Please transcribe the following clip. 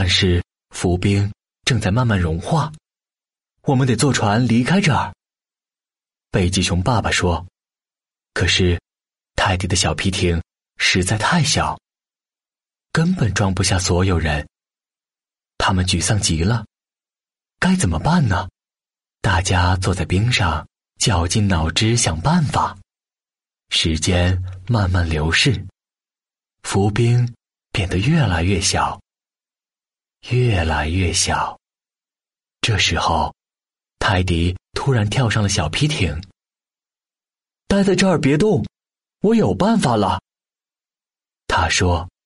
但是浮冰正在慢慢融化，我们得坐船离开这儿。北极熊爸爸说，可是泰迪的小皮艇实在太小，根本装不下所有人。他们沮丧极了，该怎么办呢？大家坐在冰上，绞尽脑汁想办法。时间慢慢流逝，浮冰变得越来越小，越来越小。这时候，泰迪突然跳上了小皮艇。待在这儿别动，我有办法了。他说，